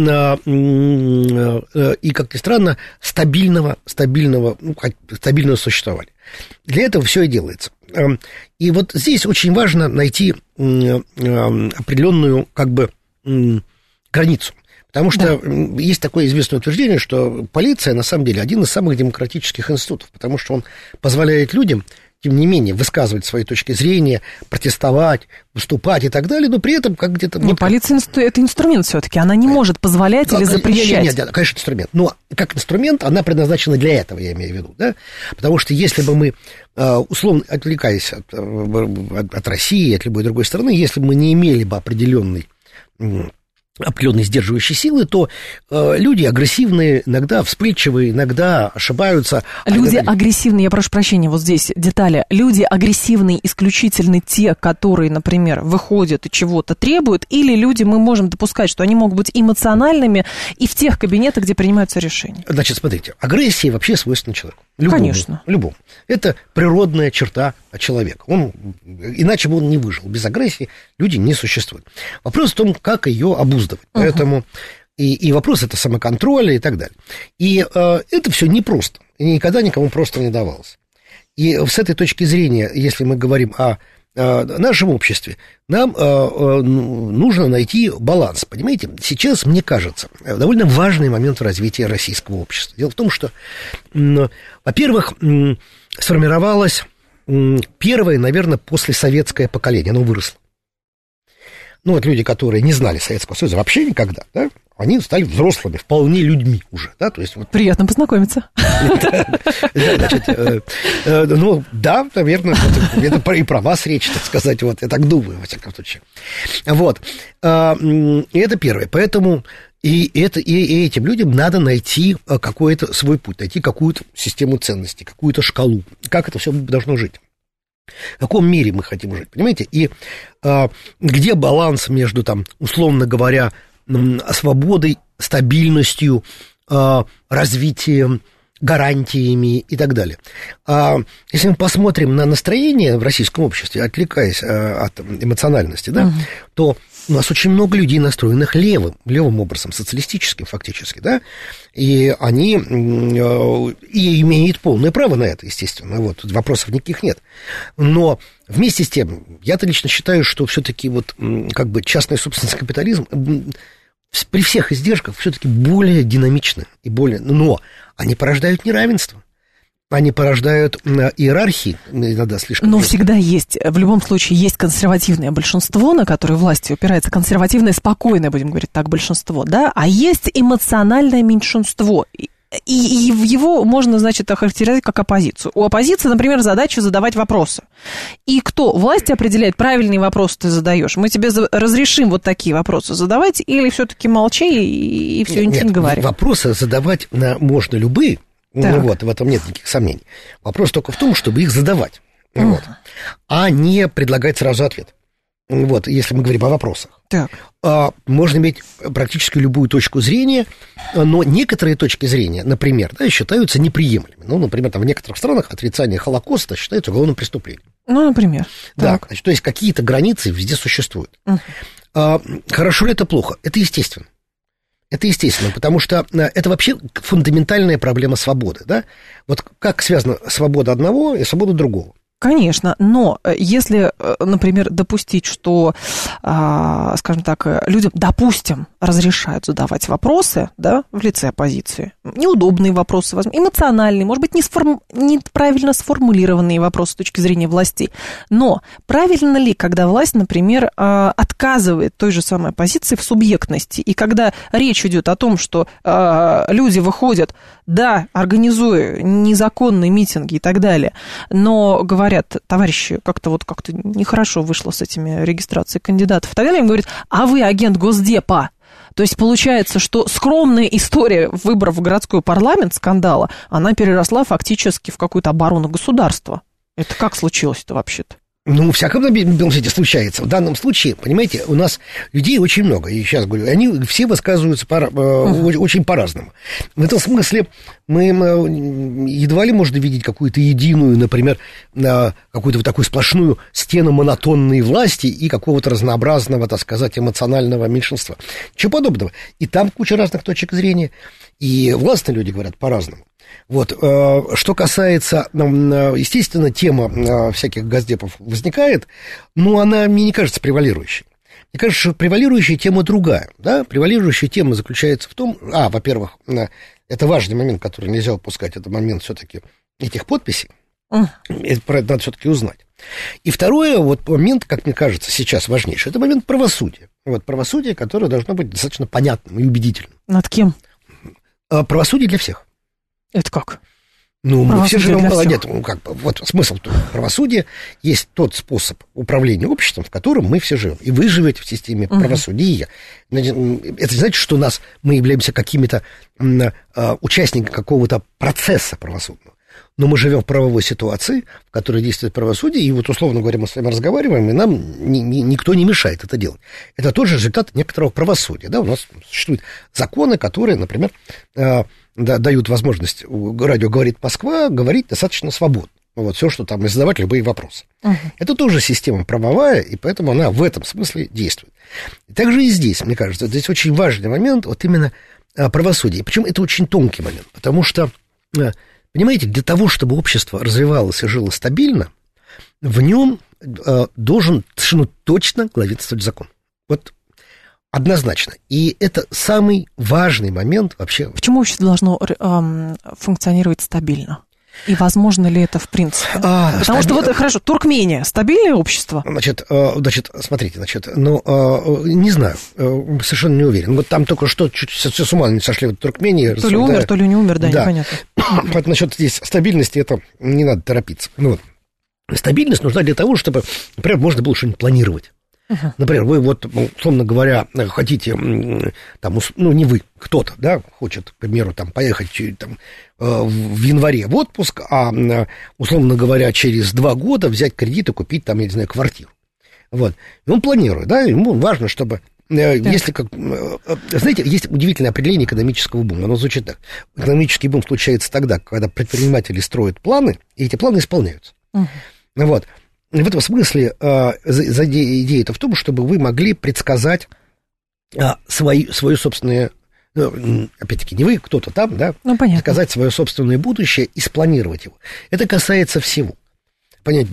ни странно, стабильного существования. Для этого все и делается. И вот здесь очень важно найти определенную границу. Потому что есть такое известное утверждение, что полиция, на самом деле, один из самых демократических институтов, потому что он позволяет людям, тем не менее, высказывать свои точки зрения, протестовать, выступать и так далее, но при этом как где-то... полиция — это инструмент все-таки, она не может позволять или запрещать. Нет, конечно, инструмент. Но как инструмент она предназначена для этого, я имею в виду, да? Потому что если бы мы, условно отвлекаясь от России, от любой другой страны, если бы мы не имели бы определенной сдерживающие силы, то люди агрессивные, иногда вспыльчивые, иногда ошибаются. Люди агрессивные, я прошу прощения, вот здесь детали. Люди агрессивные исключительно те, которые, например, выходят и чего-то требуют, или люди, мы можем допускать, что они могут быть эмоциональными и в тех кабинетах, где принимаются решения? Значит, смотрите, агрессия вообще свойственна человеку. Конечно. Любому. Это природная черта человека. Иначе бы он не выжил. Без агрессии люди не существуют. Вопрос в том, как ее обуздывать. Поэтому и вопрос — это самоконтроля и так далее. И это все непросто. И никогда никому просто не давалось. И с этой точки зрения, если мы говорим о нашем обществе, нам нужно найти баланс. Понимаете, сейчас, мне кажется, довольно важный момент в развитии российского общества. Дело в том, что, во-первых, сформировалось первое, наверное, послесоветское поколение. Оно выросло. ну, вот люди, которые не знали Советского Союза вообще никогда, да, они стали взрослыми, вполне людьми уже, да, то есть... Вот... Приятно познакомиться. Значит, ну, да, наверное, это и про вас речь, так сказать, вот, я так думаю, во всяком случае. Вот, и это первое, поэтому и этим людям надо найти какой-то свой путь, найти какую-то систему ценностей, какую-то шкалу, как это все должно жить. В каком мире мы хотим жить, понимаете? И где баланс между, там, условно говоря, свободой, стабильностью, развитием, гарантиями и так далее. Если мы посмотрим на настроение в российском обществе, отвлекаясь от эмоциональности, да, то у нас очень много людей, настроенных левым образом, социалистическим фактически, да, и они и имеют полное право на это, естественно, вот, вопросов никаких нет. Но вместе с тем, я-то лично считаю, что все-таки вот как бы частный собственный капитализм при всех издержках все-таки более динамичны и более, но они порождают неравенство. Они порождают иерархии, иногда слишком... Но всегда есть, в любом случае, есть консервативное большинство, на которое власти упирается, консервативное, спокойное, будем говорить так, большинство, да, а есть эмоциональное меньшинство, и его можно, значит, охарактеризовать как оппозицию. У оппозиции, например, задача задавать вопросы. И кто? Власть определяет, правильные вопросы ты задаешь. Мы тебе разрешим вот такие вопросы задавать, или все-таки молчи и все, ничего не говори. Вопросы задавать можно любые. Ну, вот, в этом нет никаких сомнений. Вопрос только в том, чтобы их задавать, вот, а не предлагать сразу ответ. Вот, если мы говорим о вопросах. Так. Можно иметь практически любую точку зрения, но некоторые точки зрения, например, да, считаются неприемлемыми. Ну, например, там, в некоторых странах отрицание Холокоста считается уголовным преступлением. Ну, например. Да, значит, то есть какие-то границы везде существуют. Хорошо ли это плохо? Это естественно. Это естественно, потому что это вообще фундаментальная проблема свободы, да? Вот как связана свобода одного и свобода другого? Конечно, но если, например, допустить, что, скажем так, людям, допустим, разрешают задавать вопросы, да, в лице оппозиции, неудобные вопросы, эмоциональные, может быть, неправильно сформулированные вопросы с точки зрения властей, но правильно ли, когда власть, например, отказывает той же самой оппозиции в субъектности, и когда речь идет о том, что люди выходят, да, организуя незаконные митинги и так далее, но говорят, товарищи, как-то нехорошо вышло с этими регистрацией кандидатов и так далее, им говорят, а вы агент Госдепа. То есть получается, что скромная история выборов в городской парламент, скандала, она переросла фактически в какую-то оборону государства. Это как случилось-то вообще-то? Ну, всяком свете случается. В данном случае, понимаете, у нас людей очень много, и сейчас говорю, они все высказываются очень по-разному. В этом смысле мы едва ли можно видеть какую-то единую, например, какую-то вот такую сплошную стену монотонной власти и какого-то разнообразного, так сказать, эмоционального меньшинства. Ничего подобного. И там куча разных точек зрения, и властные люди говорят по-разному. Вот, что касается, естественно, тема всяких госдепов возникает, но она мне не кажется превалирующей. Мне кажется, что превалирующая тема другая, да, превалирующая тема заключается в том, во-первых, это важный момент, который нельзя упускать, это момент все-таки этих подписей, это надо все-таки узнать. И второе, вот момент, как мне кажется, сейчас важнейший, это момент правосудия. Вот правосудие, которое должно быть достаточно понятным и убедительным. Над кем? Правосудие для всех. Это как? Ну, мы все живем, нет, вот смысл правосудия есть тот способ управления обществом, в котором мы все живем. И вы живете в системе правосудия. Это значит, что мы являемся какими-то участниками какого-то процесса правосудного. Но мы живем в правовой ситуации, в которой действует правосудие, и вот, условно говоря, мы с вами разговариваем, и нам никто не мешает это делать. Это тоже результат некоторого правосудия. Да? У нас существуют законы, которые, например, дают возможность, радио «Говорит Москва», говорить достаточно свободно. Вот, все, что там, и задавать любые вопросы. Это тоже система правовая, и поэтому она в этом смысле действует. И также и здесь, мне кажется, здесь очень важный момент, вот именно правосудие. Причем это очень тонкий момент, потому что, понимаете, для того, чтобы общество развивалось и жило стабильно, в нем должен совершенно точно главенствовать закон. Вот однозначно. И это самый важный момент вообще. Почему общество должно функционировать стабильно? И возможно ли это в принципе? Потому что вот, хорошо, Туркмения, стабильное общество? Значит, смотрите, не знаю, совершенно не уверен. Вот там только что чуть все с ума не сошли в Туркмении. То ли умер, то ли не умер, да, непонятно. Поэтому насчет здесь стабильности, это не надо торопиться. Вот. Стабильность нужна для того, чтобы, например, можно было что-нибудь планировать. Например, вы вот, условно говоря, хотите, там, не вы, кто-то, да, хочет, к примеру, там, поехать там, в январе в отпуск, а, условно говоря, через 2 года взять кредит и купить там, я не знаю, квартиру. Вот. И он планирует, да, ему важно, чтобы... Если как, знаете, есть удивительное определение экономического бума. Оно звучит так. Экономический бум случается тогда, когда предприниматели строят планы, и эти планы исполняются. Вот. В этом смысле идея-то в том, чтобы вы могли предсказать свое собственное, опять-таки, не вы, кто-то там, да, предсказать свое собственное будущее и спланировать его. Это касается всего. Понять,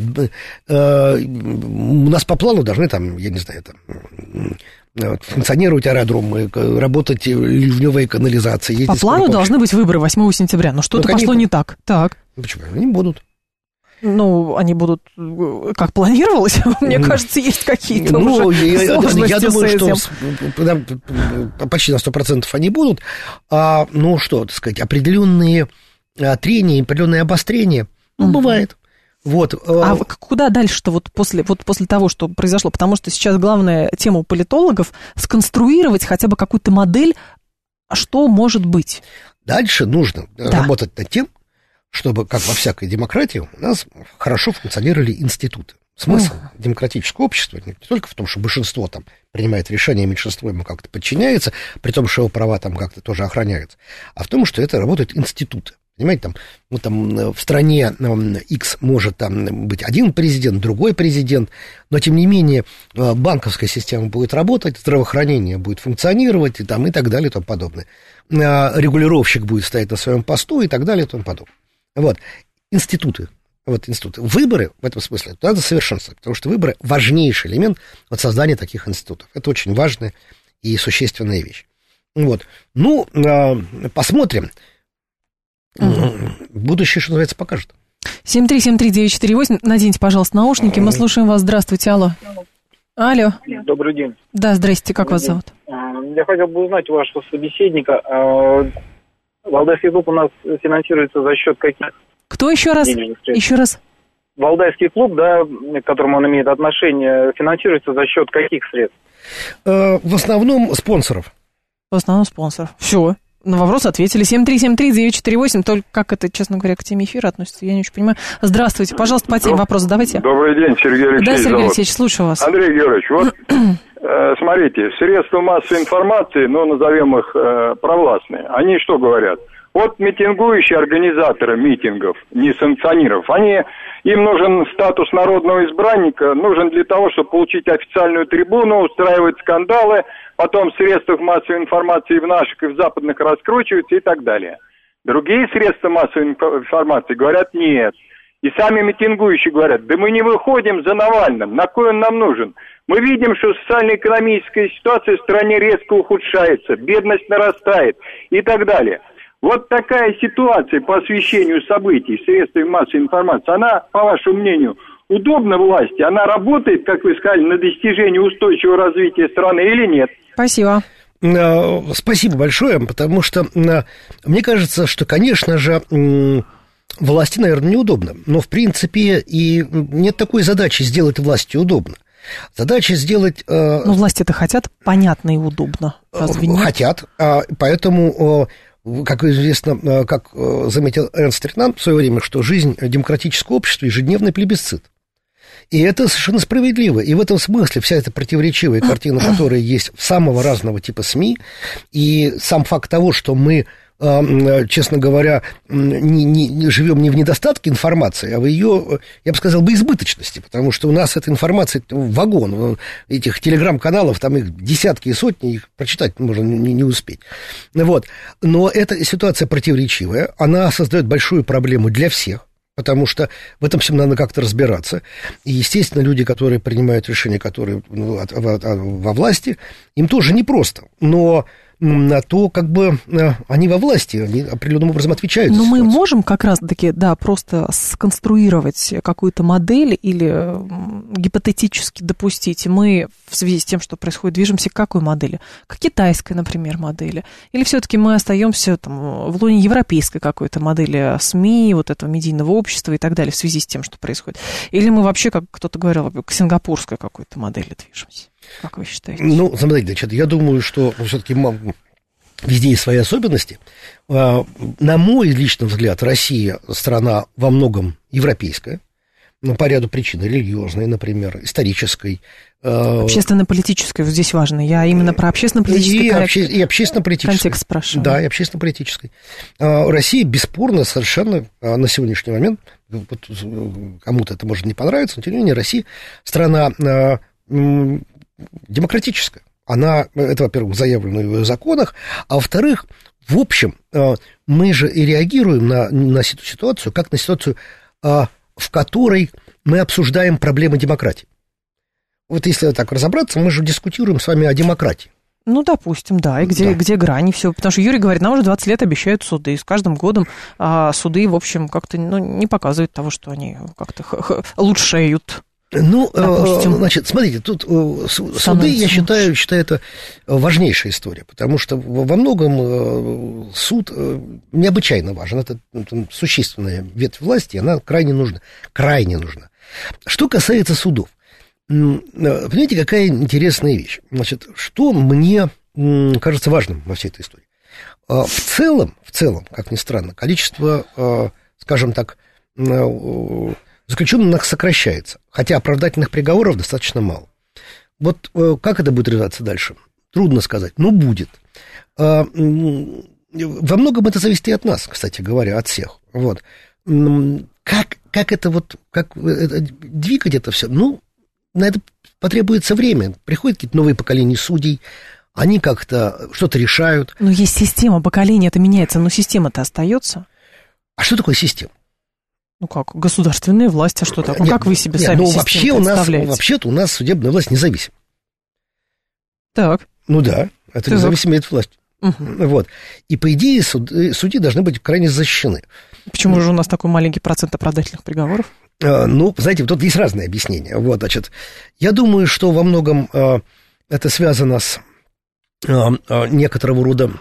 у нас по плану должны там, я не знаю, там, функционировать аэродромы, работать ливневые канализации. По плану должны быть выборы 8 сентября, но что-то пошло не так. Так. Почему? Они будут. Ну, они будут, как планировалось, мне кажется, есть какие-то уже сложности. Я думаю, что почти на 100% они будут. Ну, что, так сказать, определенные трения, определенные обострения, бывает. Вот. А куда дальше-то вот после того, что произошло? Потому что сейчас главная тема у политологов — сконструировать хотя бы какую-то модель, что может быть. Дальше нужно работать над тем, чтобы, как во всякой демократии, у нас хорошо функционировали институты. Смысл демократического общества не только в том, что большинство там принимает решения, меньшинство ему как-то подчиняется, при том, что его права там как-то тоже охраняются, а в том, что это работают институты. Понимаете, там в стране X может там быть один президент, другой президент, но, тем не менее, банковская система будет работать, здравоохранение будет функционировать и так далее и тому подобное. Регулировщик будет стоять на своем посту и так далее и тому подобное. Вот, институты. Выборы, в этом смысле, надо совершенствовать, потому что выборы – важнейший элемент от создания таких институтов. Это очень важная и существенная вещь. Вот. Ну, посмотрим. Будущее, что называется, покажет. 7373948. Наденьте, пожалуйста, наушники. Мы слушаем вас. Здравствуйте. Алло. Добрый день. Да, здрасте. Как вас зовут? Я хотел бы узнать у вашего собеседника. Валдайский клуб у нас финансируется за счет каких? Кто еще раз? Еще раз. Валдайский клуб, да, к которому он имеет отношение, финансируется за счет каких средств? В основном спонсоров. В основном спонсоров. Все. На вопрос ответили. 7373948. Только как это, честно говоря, к теме эфира относится, я не очень понимаю. Здравствуйте. Пожалуйста, по теме вопрос задавайте. Добрый день, Сергей Алексеевич. Да, Сергей Алексеевич, слушаю вас. Андрей Георгиевич, вот смотрите, средства массовой информации, назовем их провластные, они что говорят? Вот митингующие организаторы митингов, несанкциониров, им нужен статус народного избранника, нужен для того, чтобы получить официальную трибуну, устраивать скандалы, потом в средствах массовой информации в наших и в западных раскручиваются и так далее. Другие средства массовой информации говорят нет. И сами митингующие говорят, да мы не выходим за Навальным, на кой он нам нужен? Мы видим, что социально-экономическая ситуация в стране резко ухудшается, бедность нарастает и так далее. Вот такая ситуация по освещению событий средствами массовой информации, она, по вашему мнению, удобна власти? Она работает, как вы сказали, на достижение устойчивого развития страны или нет? Спасибо. Спасибо большое, потому что мне кажется, что, конечно же, власти, наверное, неудобно. Но, в принципе, и нет такой задачи сделать власти удобно. Задача сделать... Ну, власти-то хотят понятно и удобно. Разве нет? Хотят, поэтому... Как известно, как заметил Эрнст Ренан в свое время, что жизнь демократического общества — ежедневный плебисцит. И это совершенно справедливо. И в этом смысле вся эта противоречивая картина, которая есть в самого разного типа СМИ, и сам факт того, что мы, честно говоря, не живем не в недостатке информации, а в ее, я бы сказал, избыточности, потому что у нас эта информация вагон, этих телеграм-каналов, там их десятки и сотни, их прочитать можно не успеть. Вот. Но эта ситуация противоречивая, она создает большую проблему для всех, потому что в этом всем надо как-то разбираться. И, естественно, люди, которые принимают решения, которые во власти, им тоже непросто. Но то как бы они во власти, они определенным образом отвечают. Но мы можем как раз-таки, да, просто сконструировать какую-то модель или гипотетически допустить, мы в связи с тем, что происходит, движемся к какой модели? К китайской, например, модели? Или все-таки мы остаемся там в лоне европейской какой-то модели СМИ, вот этого медийного общества и так далее в связи с тем, что происходит? Или мы вообще, как кто-то говорил, к сингапурской какой-то модели движемся? Как вы считаете? Ну, смотрите, значит, я думаю, что все-таки везде есть свои особенности. На мой личный взгляд, Россия страна во многом европейская, по ряду причин, религиозной, например, исторической. Общественно-политической, вот здесь важно. Я именно про общественно-политический и общественно-политической контекст спрашиваю. Да, и общественно-политической. Россия бесспорно совершенно на сегодняшний момент, вот, кому-то это может не понравиться, но тем не менее Россия страна демократическая. Она, это, во-первых, заявлено в ее законах, а во-вторых, в общем, мы же и реагируем на ситуацию, как на ситуацию, в которой мы обсуждаем проблемы демократии. Вот если так разобраться, мы же дискутируем с вами о демократии. Ну, допустим, да, и где грани, все. Потому что Юрий говорит, нам уже 20 лет обещают суды, и с каждым годом суды, в общем, как-то не показывают того, что они как-то лучшеют. Ну, значит, смотрите, тут суды, я считаю, это важнейшая история, потому что во многом суд необычайно важен, это существенная ветвь власти, она крайне нужна. Что касается судов, понимаете, какая интересная вещь, значит, что мне кажется важным во всей этой истории. В целом, как ни странно, количество, скажем так, заключенных сокращается, хотя оправдательных приговоров достаточно мало. Вот как это будет развиваться дальше? Трудно сказать, но будет. Во многом это зависит и от нас, кстати говоря, от всех. Вот. Как двигать это все? Ну, на это потребуется время. Приходят какие-то новые поколения судей, они как-то что-то решают. Но есть система, поколение это меняется, но система-то остается. А что такое система? Ну как, государственная власть, а что такое? Как вы себе сами систему представляете? Вообще-то у нас судебная власть независима. Так. Ну да, это независимая власть. Вот. И по идее судьи должны быть крайне защищены. Почему же у нас такой маленький процент оправдательных приговоров? Ну, знаете, тут есть разные объяснения. Вот, значит, я думаю, что во многом это связано с некоторого рода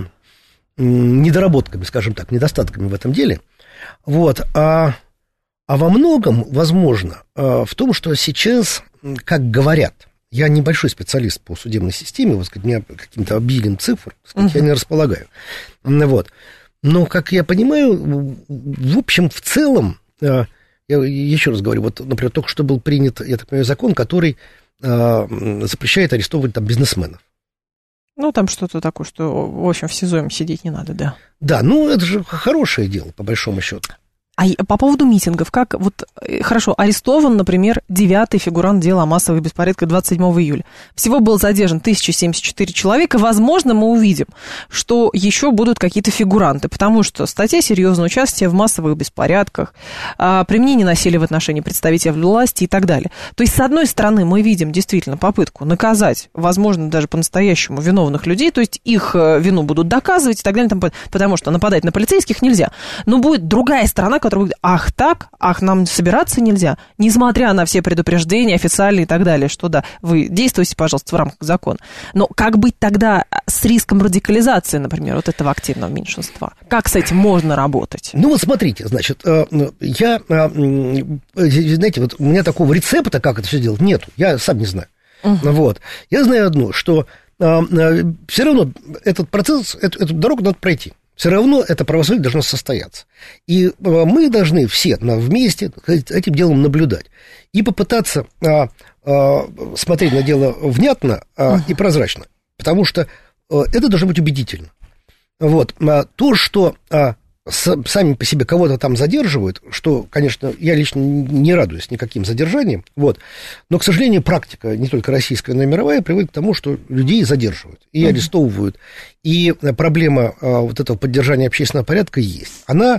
недоработками, скажем так, недостатками в этом деле. Вот, а во многом, возможно, в том, что сейчас, как говорят, я небольшой специалист по судебной системе, вот, сказать, у меня каким-то обилием цифр, сказать, я не располагаю. Вот. Но, как я понимаю, в общем, в целом, я еще раз говорю, вот, например, только что был принят, я так понимаю, закон, который запрещает арестовывать там бизнесменов. Ну, там что-то такое, что, в общем, в СИЗО им сидеть не надо, да. Да, ну, это же хорошее дело, по большому счету. А по поводу митингов, как вот, хорошо, арестован, например, 9-й фигурант дела о массовых беспорядках 27 июля. Всего был задержан 1074 человека. Возможно, мы увидим, что еще будут какие-то фигуранты, потому что статья «Серьезное участие в массовых беспорядках», применение насилия в отношении представителей власти и так далее. То есть, с одной стороны, мы видим действительно попытку наказать, возможно, даже по-настоящему виновных людей, то есть их вину будут доказывать и так далее, потому что нападать на полицейских нельзя. Но будет другая сторона, который говорит, нам собираться нельзя, несмотря на все предупреждения официальные и так далее, что да, вы действуйте, пожалуйста, в рамках закона. Но как быть тогда с риском радикализации, например, вот этого активного меньшинства? Как с этим можно работать? Ну вот смотрите, значит, я, знаете, вот у меня такого рецепта, как это все делать, нету, я сам не знаю. Вот. Я знаю одно, что все равно этот процесс, эту дорогу надо пройти. Все равно это правосудие должно состояться. И мы должны все вместе этим делом наблюдать. И попытаться смотреть на дело внятно и прозрачно. Потому что это должно быть убедительно. Вот. То, что сами по себе кого-то там задерживают, что, конечно, я лично не радуюсь никаким задержаниям, вот, но, к сожалению, практика, не только российская, но и мировая, приводит к тому, что людей задерживают и арестовывают, и проблема вот этого поддержания общественного порядка есть. Она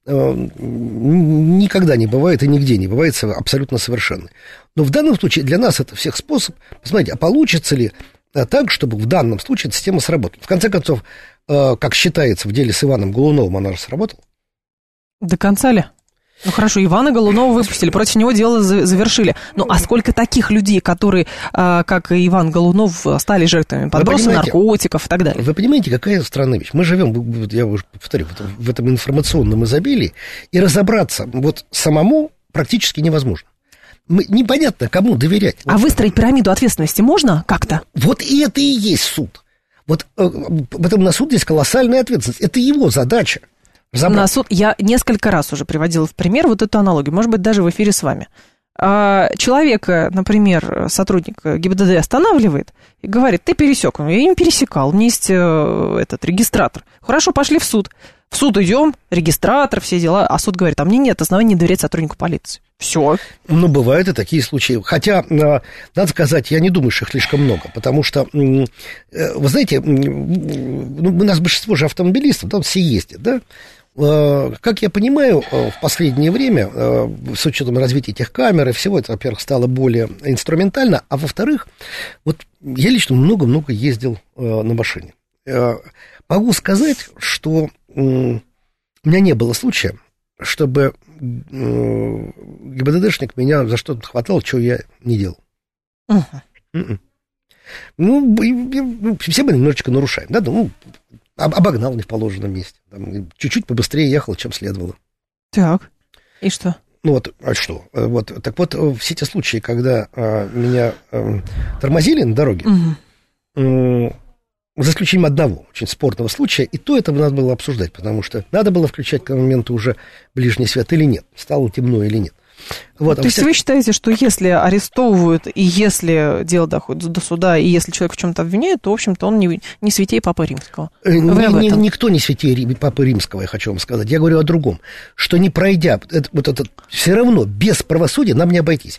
никогда не бывает и нигде не бывает абсолютно совершенной. Но в данном случае для нас это всех способ. Посмотрите, а получится ли так, чтобы в данном случае эта система сработала. В конце концов, как считается в деле с Иваном Голуновым, она же сработала. До конца ли? Ну хорошо, Ивана Голунова выпустили, против него дело завершили. Ну а сколько таких людей, которые, как и Иван Голунов, стали жертвами подброса наркотиков и так далее? Вы понимаете, какая странная вещь? Мы живем, я уже повторю, в этом информационном изобилии, и разобраться вот самому практически невозможно. Непонятно, кому доверять. А выстроить пирамиду ответственности можно как-то? Вот и это и есть суд. Вот потом на суд есть колоссальная ответственность. Это его задача. На суд я несколько раз уже приводила в пример вот эту аналогию, может быть, даже в эфире с вами. Человека, например, сотрудник ГИБДД останавливает и говорит: ты пересек. Я не пересекал, у меня есть этот регистратор. Хорошо, пошли в суд. В суд идем, регистратор, все дела. А суд говорит: а мне нет оснований доверять сотруднику полиции. Все. Ну, бывают и такие случаи. Хотя, надо сказать, я не думаю, что их слишком много. Потому что, вы знаете, у нас большинство же автомобилистов, там все ездят, да? Как я понимаю, в последнее время, с учетом развития этих камер и всего, это, во-первых, стало более инструментально, а во-вторых, вот я лично много-много ездил на машине. Могу сказать, что у меня не было случая, чтобы ГИБДДшник меня за что-то хватал, чего я не делал. Ну, все мы немножечко нарушаем, да, ну, обогнал не в положенном месте, там, чуть-чуть побыстрее ехал, чем следовало. Так, и что? Ну вот, а что? Вот, так вот, все те случаи, когда меня тормозили на дороге, за исключением одного очень спорного случая, и то это надо было обсуждать, потому что надо было включать к моменту уже ближний свет или нет, стало темно или нет. Вот, то есть вы считаете, что если арестовывают, и если дело доходит до суда, и если человек в чем-то обвиняет, то, в общем-то, он не святей Папы Римского? Никто не святей Папы Римского, я хочу вам сказать. Я говорю о другом, что не пройдя, все равно без правосудия нам не обойтись.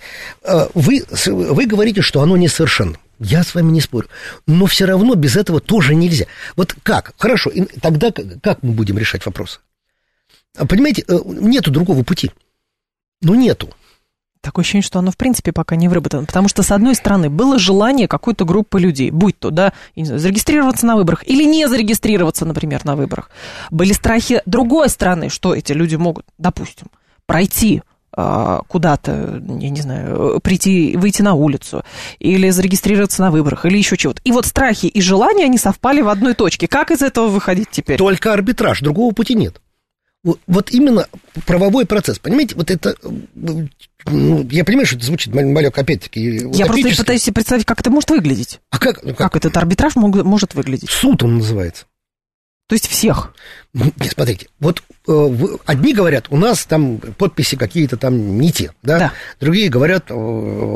Вы говорите, что оно несовершенно. Я с вами не спорю. Но все равно без этого тоже нельзя. Вот как? Хорошо, тогда как мы будем решать вопросы? Понимаете, нету другого пути. Ну, нету. Такое ощущение, что оно, в принципе, пока не выработано. Потому что, с одной стороны, было желание какой-то группы людей, будь то, да, зарегистрироваться на выборах или не зарегистрироваться, например, на выборах. Были страхи другой стороны, что эти люди могут, допустим, пройти куда-то, я не знаю, выйти на улицу или зарегистрироваться на выборах или еще чего-то. И вот страхи и желания, они совпали в одной точке. Как из этого выходить теперь? Только арбитраж, другого пути нет. Вот именно правовой процесс, понимаете, вот это, я понимаю, что это звучит малек, опять-таки, я просто пытаюсь себе представить, как это может выглядеть. А как этот арбитраж может выглядеть? Суд он называется. То есть всех? Смотрите, вот одни говорят, у нас там подписи какие-то там не те, да? Другие говорят, там,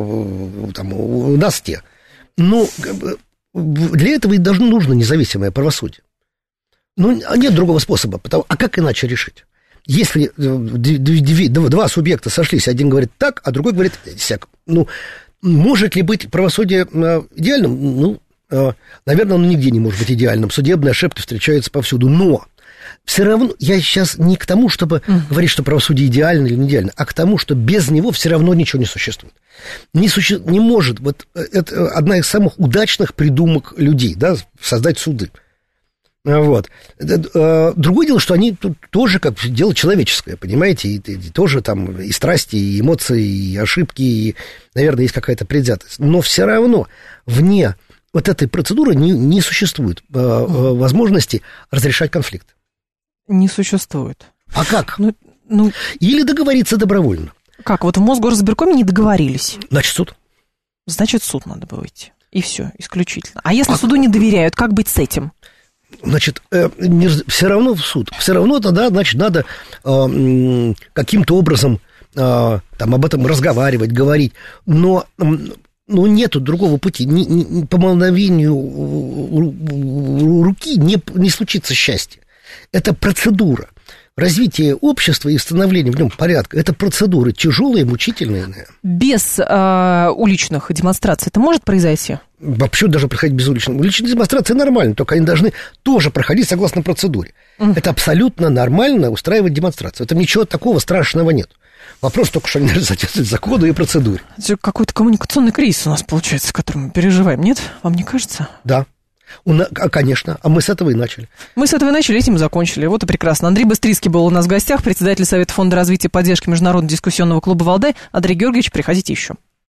у нас те. Но для этого и нужно независимое правосудие. Ну, нет другого способа. А как иначе решить? Если два субъекта сошлись, один говорит так, а другой говорит сяк. Ну, может ли быть правосудие идеальным? Ну, наверное, оно нигде не может быть идеальным. Судебные ошибки встречаются повсюду. Но все равно я сейчас не к тому, чтобы говорить, что правосудие идеально или не идеально, а к тому, что без него все равно ничего не существует. Не может. Вот это одна из самых удачных придумок людей, да, создать суды. Вот. Другое дело, что они тут тоже как дело человеческое, понимаете, и тоже там и страсти, и эмоции, и ошибки, и, наверное, есть какая-то предвзятость. Но все равно вне вот этой процедуры не существует возможности разрешать конфликт. Не существует. А как? Или договориться добровольно. Как? Вот в Мосгорсберкоме не договорились. Значит, суд. Значит, в суд надо было идти. И все, исключительно. А если суду не доверяют, как быть с этим? Значит, все равно в суд. Все равно тогда, значит, надо каким-то образом там об этом разговаривать, говорить. Но нету другого пути. По мгновению руки не случится счастья. Это процедура. Развитие общества и становление в нем порядка – это процедуры тяжелые, мучительные. Без уличных демонстраций это может произойти? Вообще даже проходить без уличных. Уличные демонстрации нормально, только они должны тоже проходить согласно процедуре. Это абсолютно нормально устраивать демонстрацию. Это ничего такого страшного нет. Вопрос только, что они должны соответствовать закону и процедуре. Это какой-то коммуникационный кризис у нас получается, который мы переживаем, нет? Вам не кажется? Да. Конечно, а мы с этого и начали. Мы с этого и начали, этим и закончили. Вот и прекрасно. Андрей Быстрицкий был у нас в гостях, председатель Совета фонда развития и поддержки Международного дискуссионного клуба «Валдай». Андрей Георгиевич, приходите еще.